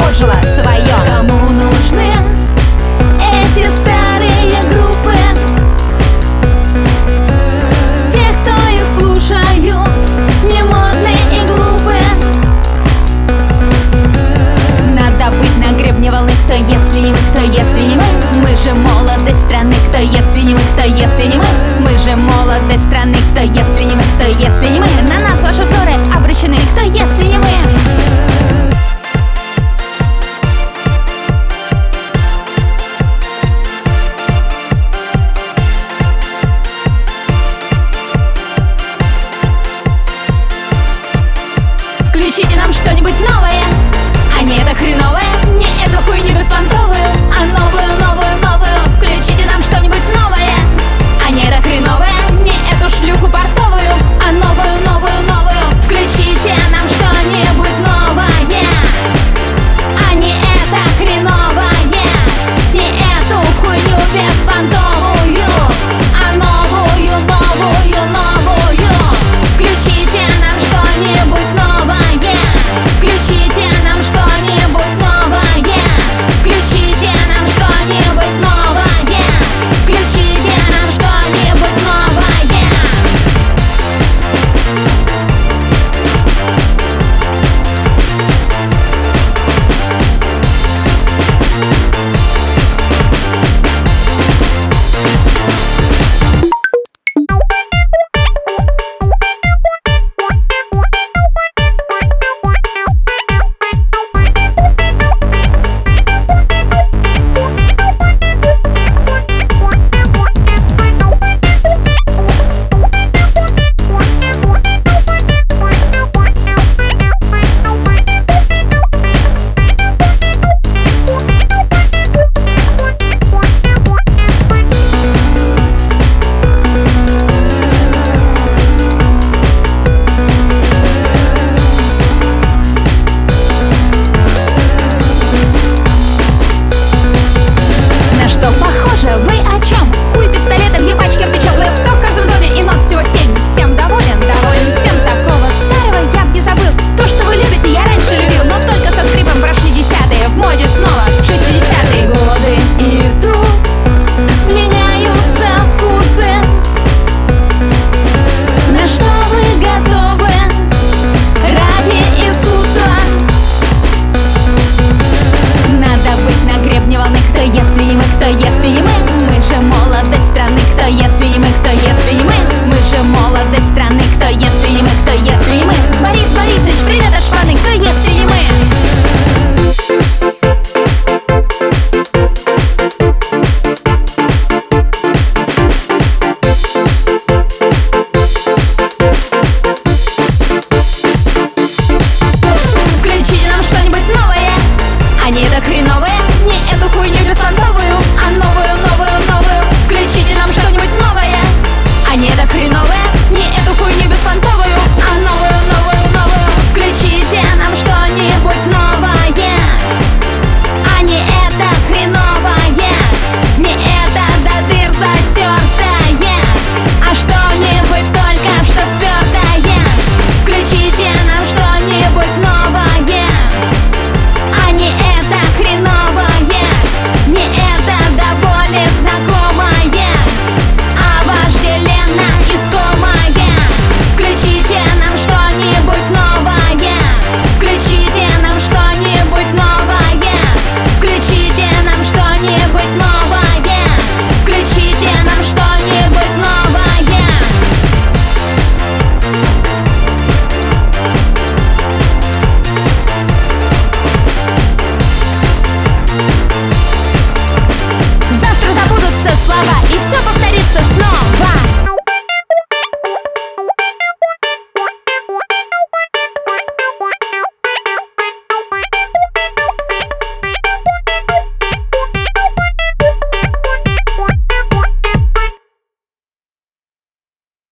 отжила свое. Кому нужны эти старые группы? Те, кто их слушают, не модные и глупые. Надо быть на гребне волны. Кто если не мы, кто если не мы? Мы же молодость страны. Кто если не мы, кто если не мы? Мы же молодость страны. Кто если не мы, кто если не мы? На нас ваши взоры обращены. Кто если не мы? Включите нам что-нибудь новое, а не это хреновое, не эту хуйню беспонтовую, а новую, новую, новую. Включите нам что-нибудь новое, а не это хреновое, не эту шлюху портовую, а новую, новую, новую. Включите нам что-нибудь новое, а не это хреновое, не эту хуйню беспонтовую, а новую, новую, новую. Включите нам что-нибудь новое. Включите нам что-нибудь новое. Включите нам что-нибудь новое. Включите нам что-нибудь новое. Вы о чем? Хуй пистолетом, ебач кирпичом, лэптоп в каждом доме и нот всего 7. Всем доволен? Доволен всем. Такого старого я б не забыл. То, что вы любите, я раньше любил, но только со скрипом прошли десятые. В моде снова 60-е годы идут, сменяются вкусы. На что вы готовы ради искусства? Надо быть на гребне волны. Кто если не мы, кто если не мы? Мы же молодость страны. Кто если не мы, кто если не мы? Мы же молодость страны. Кто если не мы, кто если не мы? Борис Борисович, привет от шпаны. Кто если не мы? Включите нам что-нибудь новое, а не это хреновое, не эту хуйню беспонтовую, а новую, новую, новую. Включите нам что-нибудь новое, а не это хреновое, не эту хуйню беспонтовую, а новую, новую, новую. Включите нам что-нибудь новое, а не это хреновое, не это до дыр затертое, а что-нибудь только что спертое. Включите нам что-нибудь новое, а не это хреновое, не это до боли знакомое, а вожделенно искомое. Включите нам что-нибудь новое. Включите нам что-нибудь новое. Включите нам что-нибудь новое. Включите нам что-нибудь новое. Завтра забудутся слова, и все повторится снова.